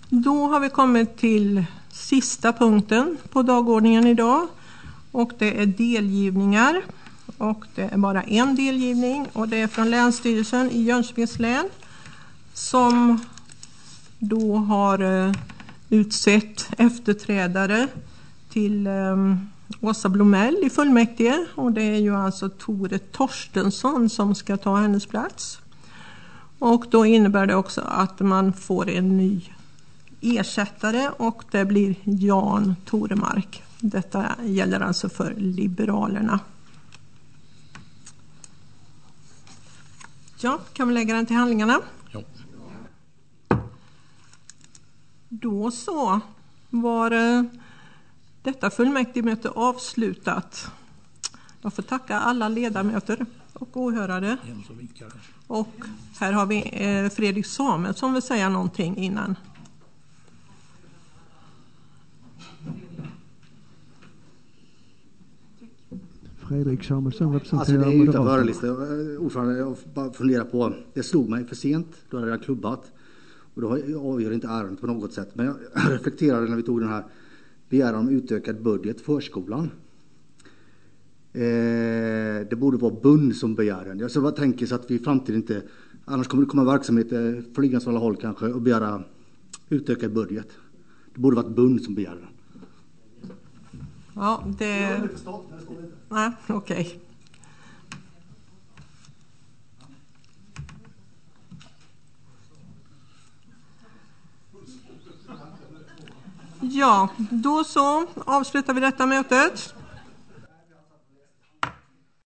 Då har vi kommit till sista punkten på dagordningen idag. Och det är delgivningar. Och det är bara en delgivning. Och det är från Länsstyrelsen i Jönköpings län. Som då har utsett efterträdare till Åsa Blomell i fullmäktige. Och det är ju alltså Tore Torstensson som ska ta hennes plats. Och då innebär det också att man får en ny ersättare och det blir Jan Toremark. Detta gäller alltså för Liberalerna. Ja, kan vi lägga den till handlingarna? Ja. Då så var detta fullmäktigemöte avslutat. Jag får tacka alla ledamöter och åhörare. Och här har vi Fredrik Samuelsson som vill säga någonting innan. Fredrik Samuelsson representerar alltså det är ju utanför Moderaterna. ordförande, jag bara funderar på, det slog mig för sent, då hade jag klubbat och då avgör inte ärendet på något sätt, men jag reflekterade när vi tog den här begäran om utökad budget för förskolan. Det borde vara Bund som begär den. Jag så bara tänker så att vi i framtiden inte, annars kommer det komma verksamheter flygans från alla håll kanske och begära utökad budget. Det borde vara Bund som begär den. Ja, det... Nej, okej. Ja, då så avslutar vi detta mötet.